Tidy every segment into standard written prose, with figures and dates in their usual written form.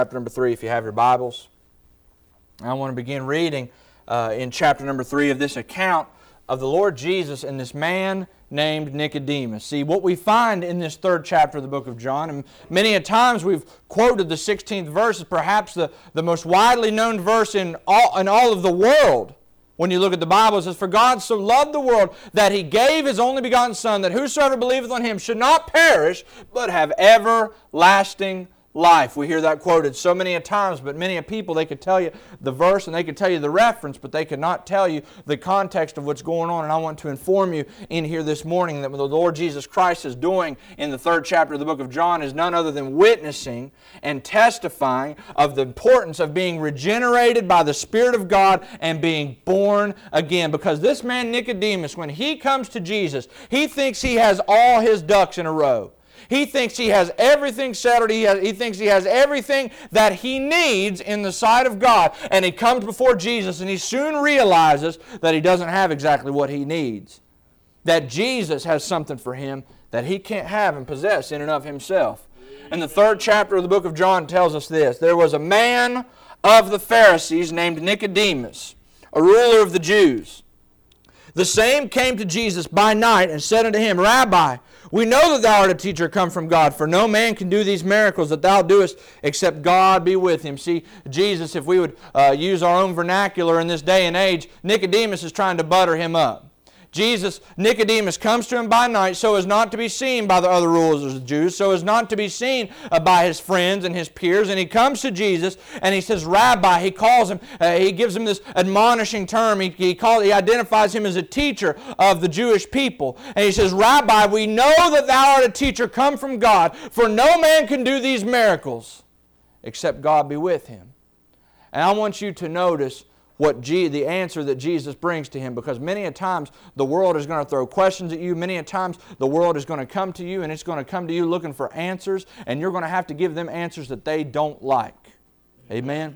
Chapter number 3, if you have your Bibles. I want to begin reading in chapter number 3 of this account of the Lord Jesus and this man named Nicodemus. See, what we find in this third chapter of the book of John, and many a times we've quoted the 16th verse as perhaps the most widely known verse in all of the world. When you look at the Bible, it says, "For God so loved the world that He gave His only begotten Son, that whosoever believeth on Him should not perish, but have everlasting life." We hear that quoted so many a times, but many a people, they could tell you the verse and they could tell you the reference, but they could not tell you the context of what's going on. And I want to inform you in here this morning that what the Lord Jesus Christ is doing in the third chapter of the book of John is none other than witnessing and testifying of the importance of being regenerated by the Spirit of God and being born again. Because this man Nicodemus, when he comes to Jesus, he thinks he has all his ducks in a row. He thinks he has everything settled. He thinks he has everything that he needs in the sight of God. And he comes before Jesus and he soon realizes that he doesn't have exactly what he needs. That Jesus has something for him that he can't have and possess in and of himself. And the third chapter of the book of John tells us this. There was a man of the Pharisees named Nicodemus, a ruler of the Jews. The same came to Jesus by night and said unto him, Rabbi, we know that thou art a teacher come from God, for no man can do these miracles that thou doest except God be with him. See, Jesus, if we would use our own vernacular in this day and age, Nicodemus is trying to butter him up. Nicodemus comes to him by night so as not to be seen by the other rulers of the Jews, so as not to be seen by his friends and his peers. And he comes to Jesus and he says, Rabbi. He calls him, he gives him this admonishing term. He identifies him as a teacher of the Jewish people. And he says, Rabbi, we know that thou art a teacher come from God, for no man can do these miracles except God be with him. And I want you to notice the answer that Jesus brings to him, because many a times the world is going to throw questions at you. Many a times the world is going to come to you and it's going to come to you looking for answers, and you're going to have to give them answers that they don't like. Amen?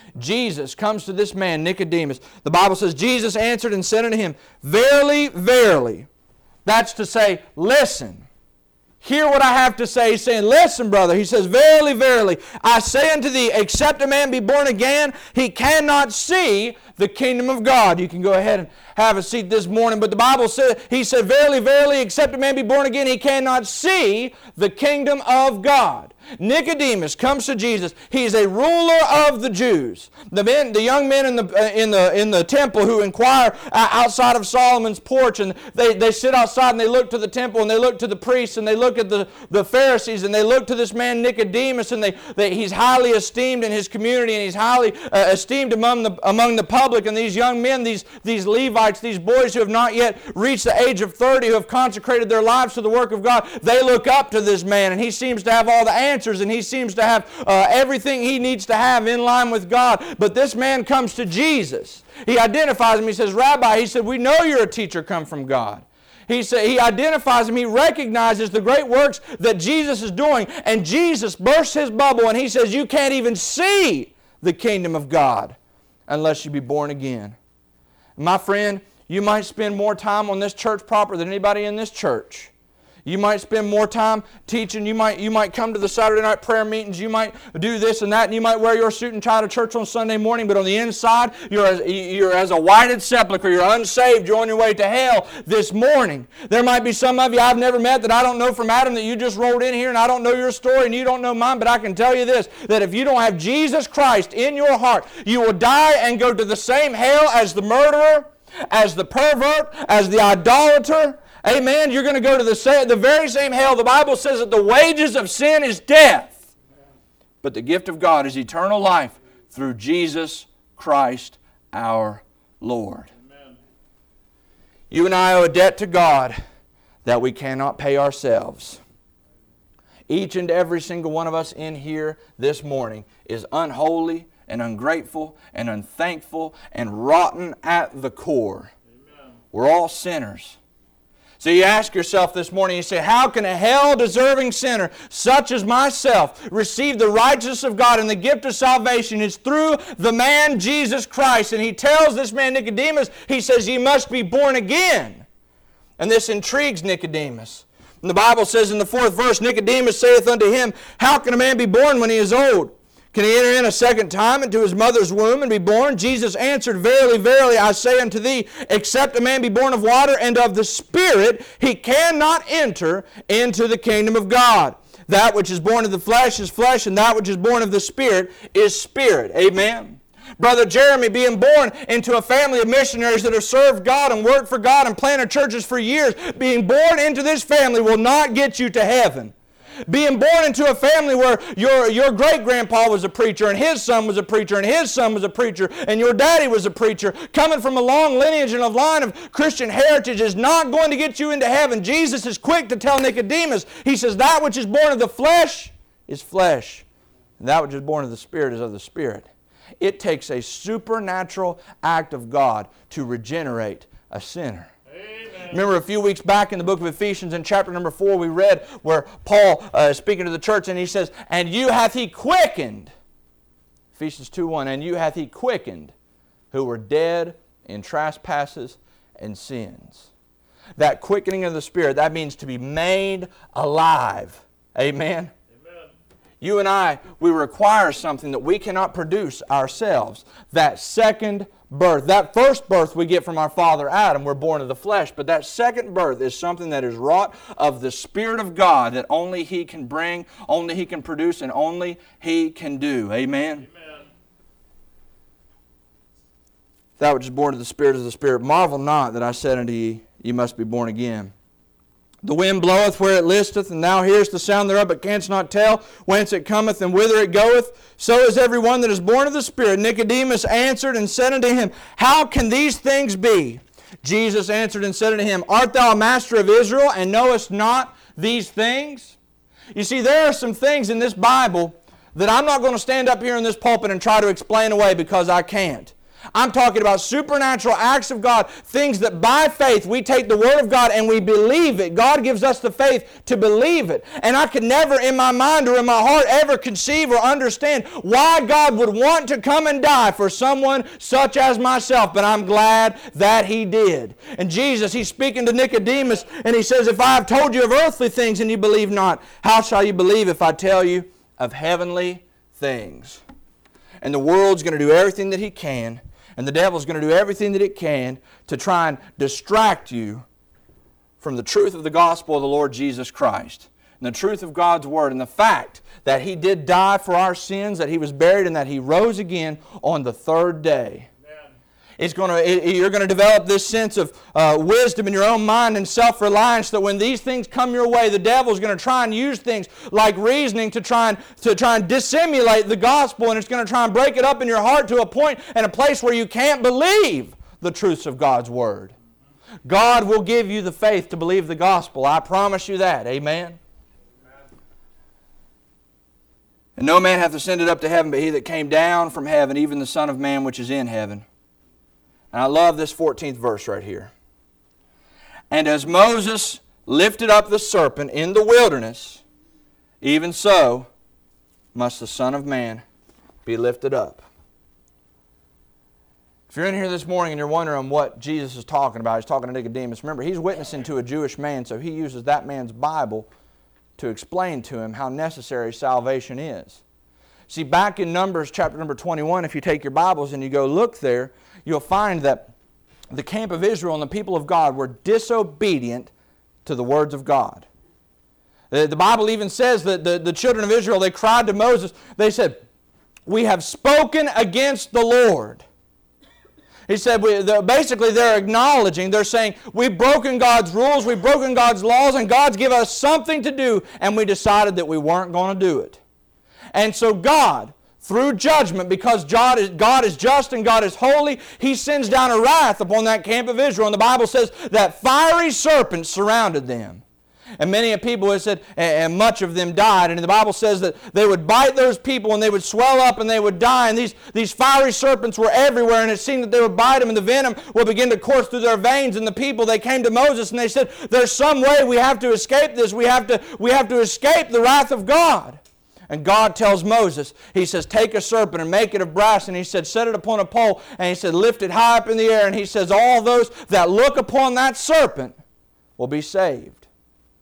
Jesus comes to this man, Nicodemus. The Bible says, Jesus answered and said unto him, Verily, verily. That's to say, listen. Hear what I have to say. He's saying, listen, brother. He says, Verily, verily, I say unto thee, except a man be born again, he cannot see the kingdom of God. You can go ahead and have a seat this morning. But the Bible says, he said, Verily, verily, except a man be born again, he cannot see the kingdom of God. Nicodemus comes to Jesus. He's a ruler of the Jews. The young men in the temple who inquire outside of Solomon's porch, and they sit outside and they look to the temple and they look to the priests and they look at the Pharisees and they look to this man Nicodemus, and he's highly esteemed in his community and he's highly esteemed among the public. And these young men, these Levites, these boys who have not yet reached the age of 30, who have consecrated their lives to the work of God, they look up to this man, and he seems to have all the answers, and he seems to have everything he needs to have in line with God. But this man comes to Jesus. He identifies him. He says, Rabbi, he said, we know you're a teacher come from God. He identifies him. He recognizes the great works that Jesus is doing. And Jesus bursts his bubble and he says, you can't even see the kingdom of God unless you be born again. My friend, you might spend more time on this church proper than anybody in this church. You might spend more time teaching. You might come to the Saturday night prayer meetings. You might do this and that, and you might wear your suit and tie to church on Sunday morning. But on the inside, you're as a whited sepulcher. You're unsaved. You're on your way to hell this morning. There might be some of you I've never met that I don't know from Adam, that you just rolled in here, and I don't know your story and you don't know mine. But I can tell you this, that if you don't have Jesus Christ in your heart, you will die and go to the same hell as the murderer, as the pervert, as the idolater. Amen. You're going to go to the very same hell. The Bible says that the wages of sin is death, but the gift of God is eternal life through Jesus Christ our Lord. Amen. You and I owe a debt to God that we cannot pay ourselves. Each and every single one of us in here this morning is unholy and ungrateful and unthankful and rotten at the core. Amen. We're all sinners. So you ask yourself this morning, you say, how can a hell-deserving sinner such as myself receive the righteousness of God and the gift of salvation? It's through the man Jesus Christ. And he tells this man Nicodemus, he says, you must be born again. And this intrigues Nicodemus. And the Bible says in the 4th verse, Nicodemus saith unto him, how can a man be born when he is old? Can he enter in a second time into his mother's womb and be born? Jesus answered, Verily, verily, I say unto thee, except a man be born of water and of the Spirit, he cannot enter into the kingdom of God. That which is born of the flesh is flesh, and that which is born of the Spirit is spirit. Amen. Brother Jeremy, being born into a family of missionaries that have served God and worked for God and planted churches for years, being born into this family will not get you to heaven. Being born into a family where your great-grandpa was a preacher and his son was a preacher and his son was a preacher and your daddy was a preacher, coming from a long lineage and a line of Christian heritage is not going to get you into heaven. Jesus is quick to tell Nicodemus, he says, that which is born of the flesh is flesh, and that which is born of the Spirit is of the Spirit. It takes a supernatural act of God to regenerate a sinner. Remember a few weeks back in the book of Ephesians in chapter number 4 we read where Paul is speaking to the church and he says, and you hath he quickened, Ephesians 2:1, and you hath he quickened who were dead in trespasses and sins. That quickening of the Spirit, that means to be made alive. Amen? You and I, we require something that we cannot produce ourselves. That second birth. That first birth we get from our father Adam. We're born of the flesh. But that second birth is something that is wrought of the Spirit of God that only He can bring, only He can produce, and only He can do. Amen? Amen. That which is born of the Spirit is the Spirit. Marvel not that I said unto ye, ye must be born again. The wind bloweth where it listeth, and thou hearest the sound thereof, but canst not tell whence it cometh and whither it goeth. So is every one that is born of the Spirit. Nicodemus answered and said unto him, How can these things be? Jesus answered and said unto him, Art thou a master of Israel, and knowest not these things? You see, there are some things in this Bible that I'm not going to stand up here in this pulpit and try to explain away because I can't. I'm talking about supernatural acts of God, things that by faith we take the Word of God and we believe it. God gives us the faith to believe it. And I could never in my mind or in my heart ever conceive or understand why God would want to come and die for someone such as myself. But I'm glad that He did. And Jesus, He's speaking to Nicodemus and He says, If I have told you of earthly things and you believe not, how shall you believe if I tell you of heavenly things? And the world's going to do everything that he can, and the devil's going to do everything that it can to try and distract you from the truth of the gospel of the Lord Jesus Christ and the truth of God's Word and the fact that He did die for our sins, that He was buried, and that He rose again on the third day. You're going to develop this sense of wisdom in your own mind and self-reliance that when these things come your way, the devil's going to try and use things like reasoning to try and dissimulate the gospel, and it's going to try and break it up in your heart to a point and a place where you can't believe the truths of God's Word. God will give you the faith to believe the gospel. I promise you that. Amen? And no man hath ascended up to heaven but He that came down from heaven, even the Son of Man which is in heaven. And I love this 14th verse right here. And as Moses lifted up the serpent in the wilderness, even so must the Son of Man be lifted up. If you're in here this morning and you're wondering what Jesus is talking about, He's talking to Nicodemus. Remember, He's witnessing to a Jewish man, so He uses that man's Bible to explain to him how necessary salvation is. See, back in Numbers chapter number 21, if you take your Bibles and you go look there, you'll find that the camp of Israel and the people of God were disobedient to the words of God. The Bible even says that the children of Israel, they cried to Moses, they said, We have spoken against the Lord. He said, basically they're acknowledging, they're saying, we've broken God's rules, we've broken God's laws, and God's given us something to do, and we decided that we weren't going to do it. And so God, through judgment, because God is just and God is holy, He sends down a wrath upon that camp of Israel. And the Bible says that fiery serpents surrounded them. And many people have said, and much of them died. And the Bible says that they would bite those people and they would swell up and they would die. And these fiery serpents were everywhere. And it seemed that they would bite them and the venom would begin to course through their veins. And the people, they came to Moses and they said, there's some way we have to escape this. We have to escape the wrath of God. And God tells Moses, He says, take a serpent and make it of brass. And He said, set it upon a pole. And He said, lift it high up in the air. And He says, all those that look upon that serpent will be saved.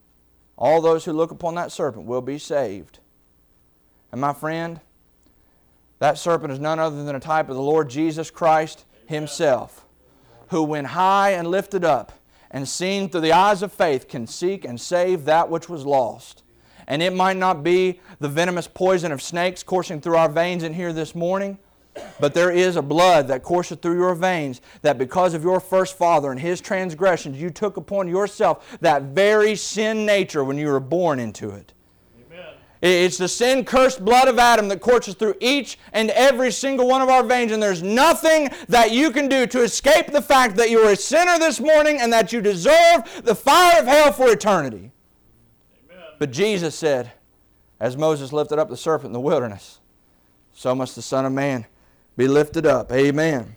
All those who look upon that serpent will be saved. And my friend, That serpent is none other than a type of the Lord Jesus Christ Himself, who when high and lifted up and seen through the eyes of faith can seek and save that which was lost. And it might not be the venomous poison of snakes coursing through our veins in here this morning, but there is a blood that courseth through your veins, that because of your first father and his transgressions, you took upon yourself that very sin nature when you were born into it. Amen. It's the sin-cursed blood of Adam that courses through each and every single one of our veins, and there's nothing that you can do to escape the fact that you are a sinner this morning and that you deserve the fire of hell for eternity. Amen. But Jesus said, as Moses lifted up the serpent in the wilderness, so must the Son of Man be lifted up. Amen.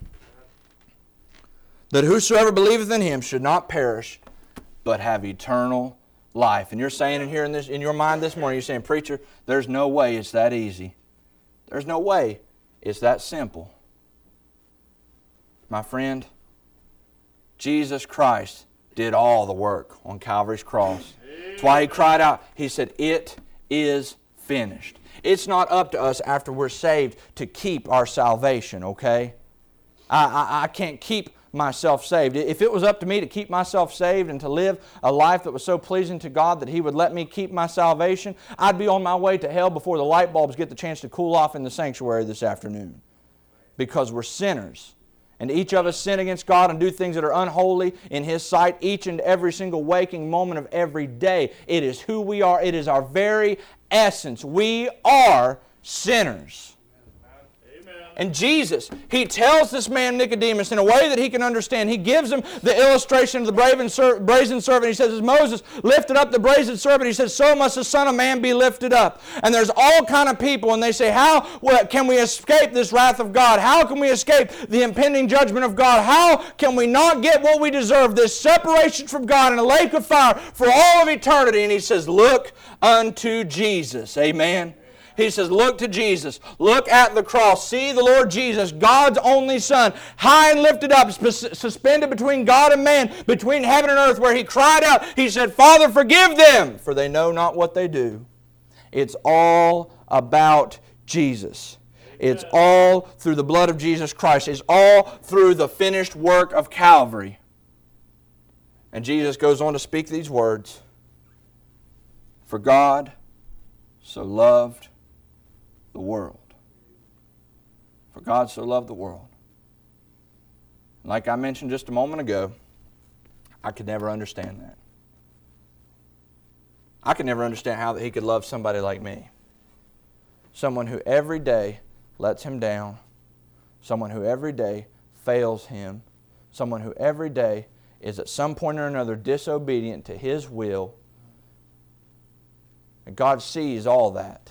That whosoever believeth in Him should not perish, but have eternal life. And you're saying in here in your mind this morning, you're saying, preacher, there's no way it's that easy. There's no way it's that simple. My friend, Jesus Christ did all the work on Calvary's cross. That's why He cried out. He said, it is finished. It's not up to us after we're saved to keep our salvation, okay? I can't keep myself saved. If it was up to me to keep myself saved and to live a life that was so pleasing to God that He would let me keep my salvation, I'd be on my way to hell before the light bulbs get the chance to cool off in the sanctuary this afternoon. Because we're sinners. And each of us sin against God and do things that are unholy in His sight each and every single waking moment of every day. It is who we are. It is our very essence. We are sinners. And Jesus, He tells this man Nicodemus in a way that he can understand. He gives him the illustration of the brazen serpent. He says, as Moses lifted up the brazen serpent, He says, so must the Son of Man be lifted up. And there's all kind of people, and they say, how can we escape this wrath of God? How can we escape the impending judgment of God? How can we not get what we deserve, this separation from God in a lake of fire for all of eternity? And He says, look unto Jesus. Amen. He says, look to Jesus. Look at the cross. See the Lord Jesus, God's only Son, high and lifted up, suspended between God and man, between heaven and earth, where He cried out. He said, Father, forgive them, for they know not what they do. It's all about Jesus. It's all through the blood of Jesus Christ. It's all through the finished work of Calvary. And Jesus goes on to speak these words. For God so loved the world. For God so loved the world. Like I mentioned just a moment ago, I could never understand that. I could never understand how that He could love somebody like me. Someone who every day lets Him down. Someone who every day fails Him. Someone who every day is at some point or another disobedient to His will. And God sees all that.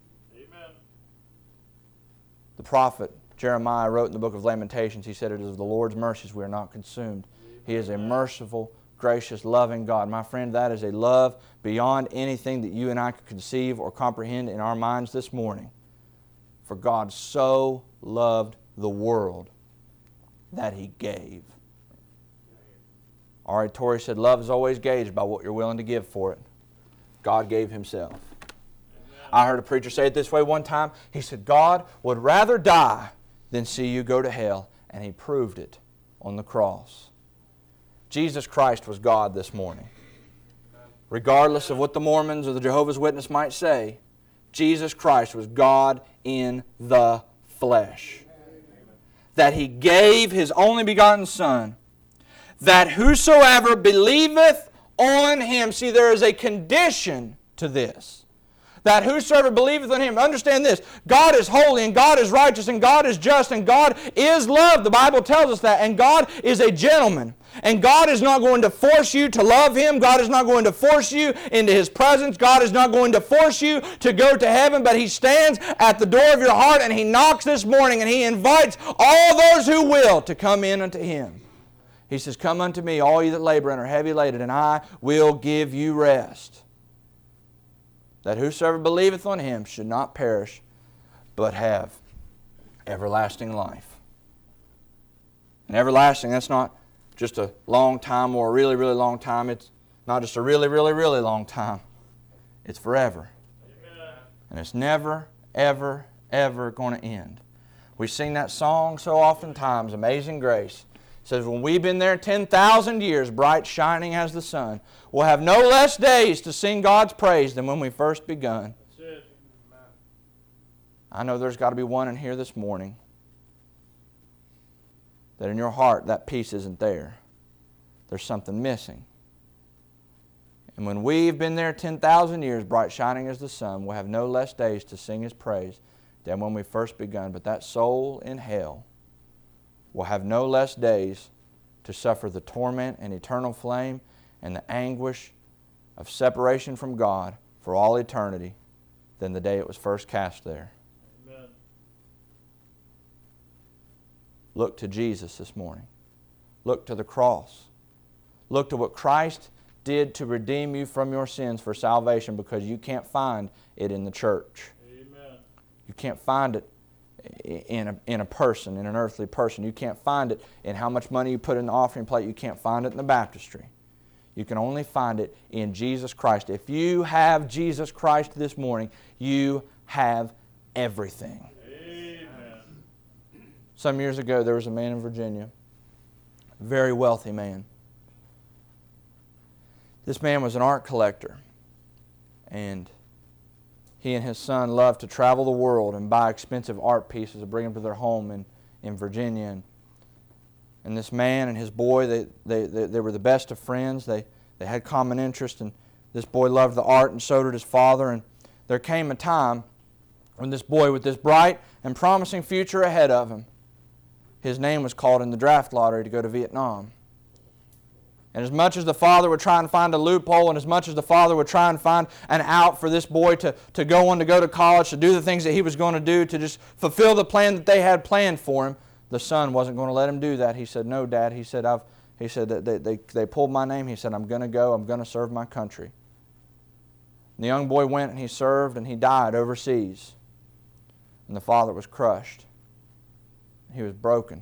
The prophet Jeremiah wrote in the book of Lamentations, he said, it is of the Lord's mercies we are not consumed. He is a merciful, gracious, loving God. My friend, that is a love beyond anything that you and I could conceive or comprehend in our minds this morning. For God so loved the world that He gave. R.A. Torrey said, love is always gauged by what you're willing to give for it. God gave Himself. I heard a preacher say it this way one time. He said, God would rather die than see you go to hell. And He proved it on the cross. Jesus Christ was God this morning. Regardless of what the Mormons or the Jehovah's Witnesses might say, Jesus Christ was God in the flesh. That He gave His only begotten Son, that whosoever believeth on Him. See, there is a condition to this. That whosoever believeth on Him. Understand this. God is holy and God is righteous and God is just and God is love. The Bible tells us that. And God is a gentleman. And God is not going to force you to love Him. God is not going to force you into His presence. God is not going to force you to go to heaven. But He stands at the door of your heart and He knocks this morning and He invites all those who will to come in unto Him. He says, come unto me, all you that labor and are heavy laden, and I will give you rest. That whosoever believeth on Him should not perish, but have everlasting life. And everlasting, that's not just a long time or a really, really long time. It's not just a really, really, really long time. It's forever. Amen. And it's never, ever, ever going to end. We sing that song so oftentimes, Amazing Grace. It says, when we've been there 10,000 years, bright shining as the sun, we'll have no less days to sing God's praise than when we first begun. That's it. I know there's got to be one in here this morning that in your heart that peace isn't there. There's something missing. And when we've been there 10,000 years, bright shining as the sun, we'll have no less days to sing His praise than when we first begun. But that soul in hell will have no less days to suffer the torment and eternal flame and the anguish of separation from God for all eternity than the day it was first cast there. Amen. Look to Jesus this morning. Look to the cross. Look to what Christ did to redeem you from your sins for salvation, because you can't find it in the church. Amen. You can't find it in a person, in an earthly person. You can't find it in how much money you put in the offering plate. You can't find it in the baptistry. You can only find it in Jesus Christ. If you have Jesus Christ this morning, you have everything. Amen. Some years ago, there was a man in Virginia, a very wealthy man. This man was an art collector, and he and his son loved to travel the world and buy expensive art pieces and bring them to their home in Virginia. And this man and his boy, they were the best of friends. They had common interests, and this boy loved the art, and so did his father. And there came a time when this boy, with this bright and promising future ahead of him, his name was called in the draft lottery to go to Vietnam. And as much as the father would try and find a loophole, and as much as the father would try and find an out for this boy to go to college, to do the things that he was going to do, to just fulfill the plan that they had planned for him, the son wasn't going to let him do that. He said, "No, Dad." He said, they pulled my name. He said, "I'm going to go. I'm going to serve my country." And the young boy went and he served, and he died overseas. And the father was crushed. He was broken.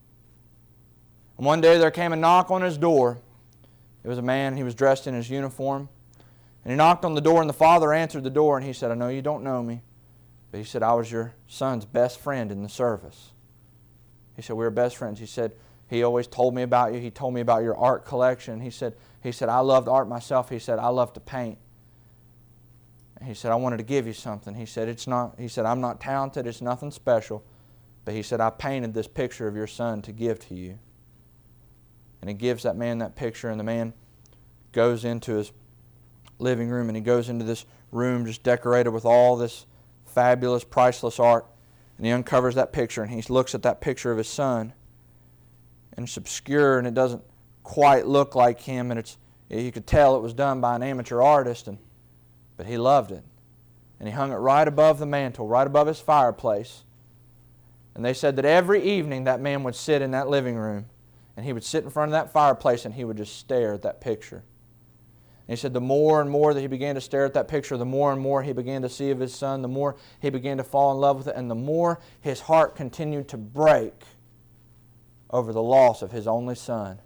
And one day there came a knock on his door. It was a man, he was dressed in his uniform. And he knocked on the door, and the father answered the door, and he said, "I know you don't know me, but," he said, "I was your son's best friend in the service." He said, "We were best friends." He said, "He always told me about you. He told me about your art collection." He said, "I loved art myself." He said, "I love to paint." And he said, "I wanted to give you something." He said, "I'm not talented. It's nothing special. But," he said, "I painted this picture of your son to give to you." And he gives that man that picture, and the man goes into his living room, and he goes into this room just decorated with all this fabulous, priceless art. And he uncovers that picture, and he looks at that picture of his son. And it's obscure, and it doesn't quite look like him, and you could tell it was done by an amateur artist, but he loved it. And he hung it right above the mantle, right above his fireplace. And they said that every evening that man would sit in that living room, and he would sit in front of that fireplace, and he would just stare at that picture. And he said the more and more that he began to stare at that picture, the more and more he began to see of his son, the more he began to fall in love with it, and the more his heart continued to break over the loss of his only son.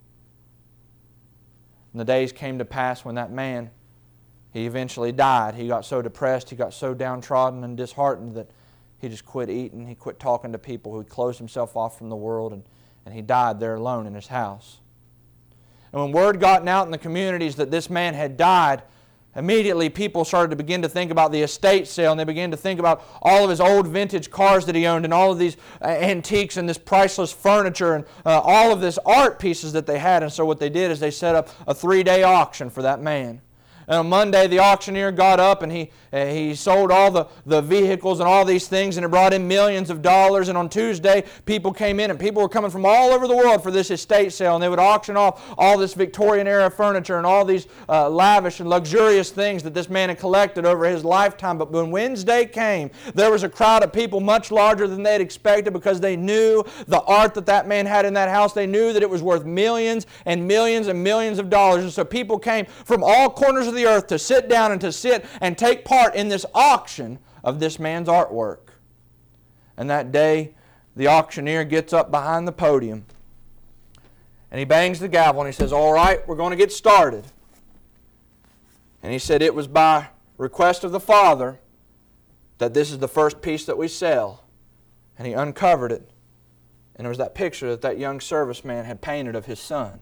And the days came to pass when that man, he eventually died. He got so depressed, he got so downtrodden and disheartened that he just quit eating, he quit talking to people, he closed himself off from the world, and he died there alone in his house. And when word got out in the communities that this man had died, immediately people started to begin to think about the estate sale, and they began to think about all of his old vintage cars that he owned, and all of these antiques and this priceless furniture, and all of this art pieces that they had. And so what they did is they set up a 3-day auction for that man. And on Monday, the auctioneer got up, and he sold all the vehicles and all these things, and it brought in millions of dollars. And on Tuesday, people came in, and people were coming from all over the world for this estate sale, and they would auction off all this Victorian-era furniture and all these lavish and luxurious things that this man had collected over his lifetime. But when Wednesday came, there was a crowd of people much larger than they had expected, because they knew the art that man had in that house. They knew that it was worth millions and millions and millions of dollars. And so people came from all corners of the earth to sit down and to sit and take part in this auction of this man's artwork. And that day, the auctioneer gets up behind the podium, and he bangs the gavel, and he says, "All right, we're going to get started." And he said, "It was by request of the Father that this is the first piece that we sell. And he uncovered it. And it was that picture that that young serviceman had painted of his son.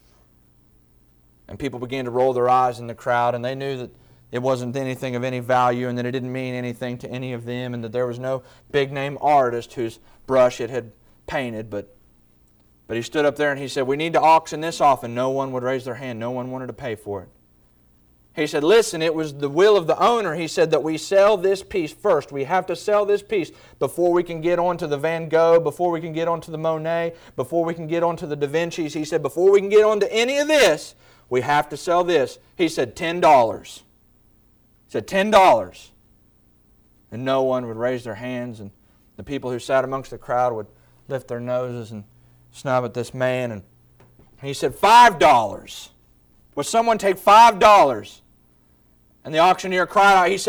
And people began to roll their eyes in the crowd, and they knew that it wasn't anything of any value and that it didn't mean anything to any of them and that there was no big-name artist whose brush it had painted. But he stood up there and he said, we need to auction this off, and no one would raise their hand. No one wanted to pay for it. He said, listen, it was the will of the owner. He said that we sell this piece first. We have to sell this piece before we can get on to the Van Gogh, before we can get on to the Monet, before we can get on to the Da Vinci's. He said, before we can get on to any of this, we have to sell this. He said, $10. He said, $10. And no one would raise their hands, and the people who sat amongst the crowd would lift their noses and snub at this man. And he said, $5. Would someone take $5? And the auctioneer cried out, he said,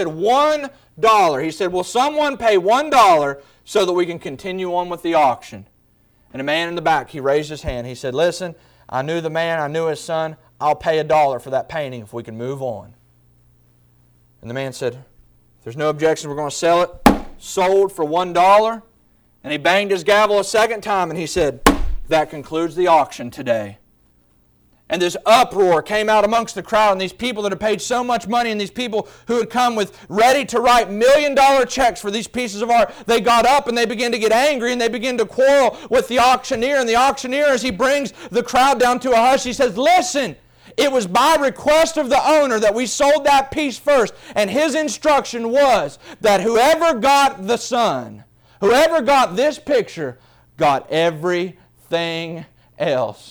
$1. He said, will someone pay $1 so that we can continue on with the auction? And a man in the back, he raised his hand. He said, listen, I knew the man, I knew his son. I'll pay $1 for that painting if we can move on. And the man said, if there's no objection, we're going to sell it. Sold for $1. And he banged his gavel a second time and he said, that concludes the auction today. And this uproar came out amongst the crowd, and these people that had paid so much money, and these people who had come with ready to write million-dollar checks for these pieces of art, they got up and they began to get angry and they began to quarrel with the auctioneer. And the auctioneer, as he brings the crowd down to a hush, he says, listen, it was by request of the owner that we sold that piece first. And his instruction was that whoever got the son, whoever got this picture, got everything else.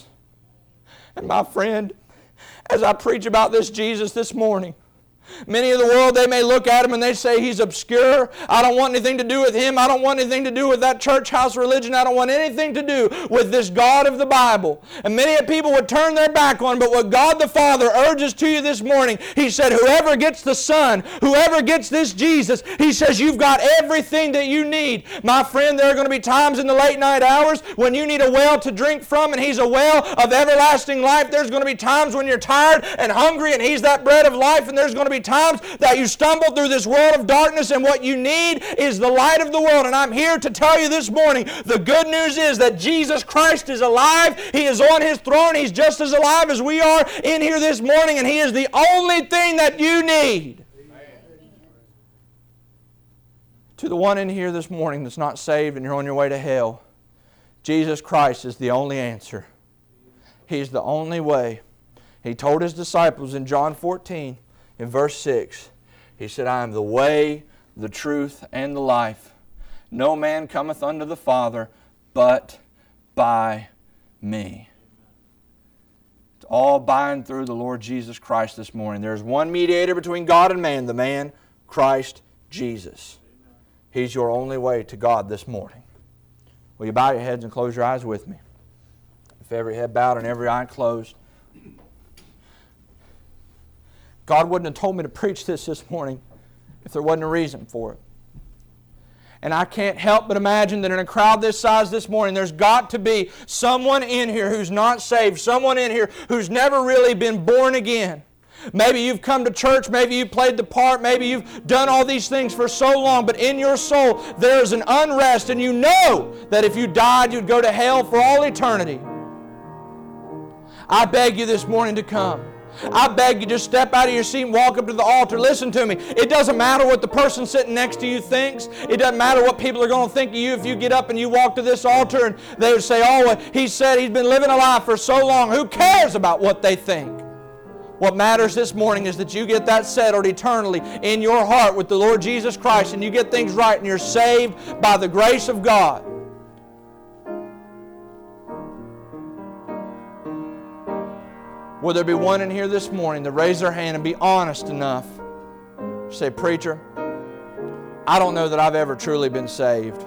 And my friend, as I preach about this Jesus this morning, many of the world, they may look at him and they say he's obscure. I don't want anything to do with him. I don't want anything to do with that church house religion. I don't want anything to do with this God of the Bible. And many people would turn their back on, but what God the Father urges to you this morning, He said, whoever gets the Son, whoever gets this Jesus, He says, you've got everything that you need. My friend, there are going to be times in the late night hours when you need a well to drink from, and He's a well of everlasting life. There's going to be times when you're tired and hungry, and He's that bread of life, and there's going to be times that you stumble through this world of darkness, and what you need is the light of the world. And I'm here to tell you this morning, the good news is that Jesus Christ is alive. He is on His throne. He's just as alive as we are in here this morning, and He is the only thing that you need. Amen. To the one in here this morning that's not saved and you're on your way to hell, Jesus Christ is the only answer. He's the only way. He told His disciples in John 14, in verse 6, He said, I am the way, the truth, and the life. No man cometh unto the Father but by me. It's all by and through the Lord Jesus Christ this morning. There's one mediator between God and man, the man Christ Jesus. He's your only way to God this morning. Will you bow your heads and close your eyes with me? With every head bowed and every eye closed. God wouldn't have told me to preach this morning if there wasn't a reason for it. And I can't help but imagine that in a crowd this size this morning, there's got to be someone in here who's not saved, someone in here who's never really been born again. Maybe you've come to church, maybe you've played the part, maybe you've done all these things for so long, but in your soul there is an unrest, and you know that if you died, you'd go to hell for all eternity. I beg you this morning to come. I beg you, just step out of your seat and walk up to the altar. Listen to me. It doesn't matter what the person sitting next to you thinks. It doesn't matter what people are going to think of you if you get up and you walk to this altar and they would say, oh, he said he's been living a life for so long. Who cares about what they think? What matters this morning is that you get that settled eternally in your heart with the Lord Jesus Christ, and you get things right and you're saved by the grace of God. Will there be one in here this morning to raise their hand and be honest enough to say, preacher, I don't know that I've ever truly been saved.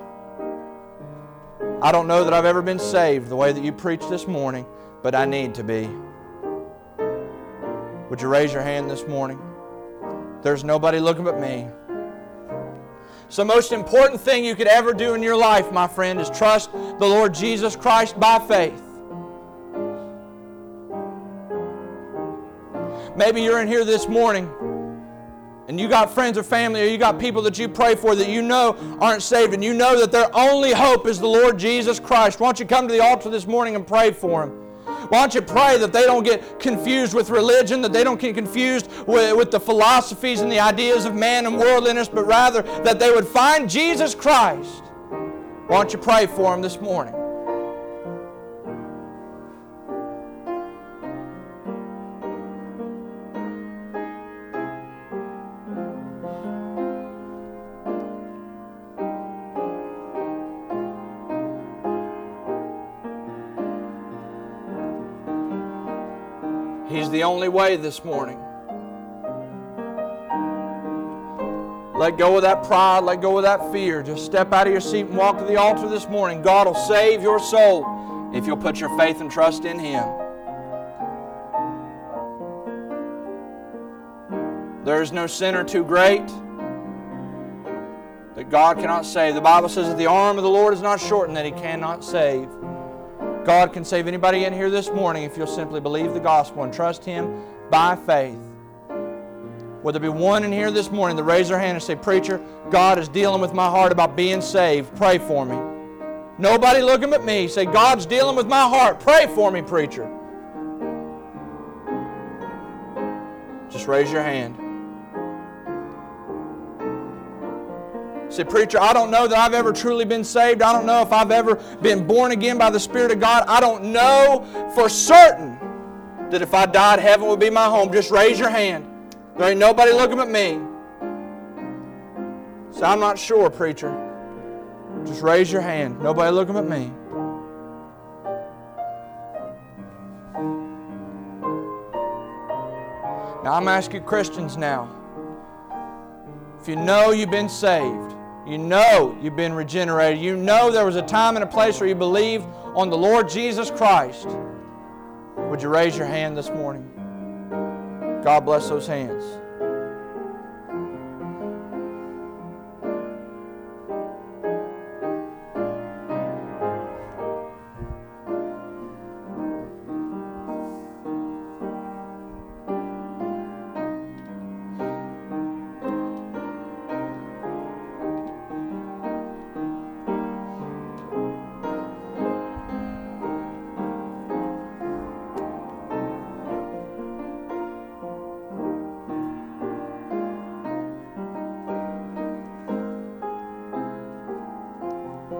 I don't know that I've ever been saved the way that you preached this morning, but I need to be. Would you raise your hand this morning? There's nobody looking but me. So the most important thing you could ever do in your life, my friend, is trust the Lord Jesus Christ by faith. Maybe you're in here this morning and you got friends or family, or you got people that you pray for that you know aren't saved, and you know that their only hope is the Lord Jesus Christ, why don't you come to the altar this morning and pray for them? Why don't you pray that they don't get confused with religion, that they don't get confused with the philosophies and the ideas of man and worldliness, but rather that they would find Jesus Christ? Why don't you pray for them this morning? He's the only way this morning. Let go of that pride. Let go of that fear. Just step out of your seat and walk to the altar this morning. God will save your soul if you'll put your faith and trust in Him. There is no sinner too great that God cannot save. The Bible says that the arm of the Lord is not shortened, that He cannot save. God can save anybody in here this morning if you'll simply believe the gospel and trust Him by faith. Will there be one in here this morning that raise their hand and say, "Preacher, God is dealing with my heart about being saved. Pray for me." Nobody looking at me. Say, "God's dealing with my heart. Pray for me, preacher." Just raise your hand. Say, "Preacher, I don't know that I've ever truly been saved. I don't know if I've ever been born again by the Spirit of God. I don't know for certain that if I died, heaven would be my home." Just raise your hand. There ain't nobody looking at me. Say, "I'm not sure, preacher." Just raise your hand. Nobody looking at me. Now I'm asking Christians now. If you know you've been saved, you know you've been regenerated, you know there was a time and a place where you believed on the Lord Jesus Christ, would you raise your hand this morning? God bless those hands.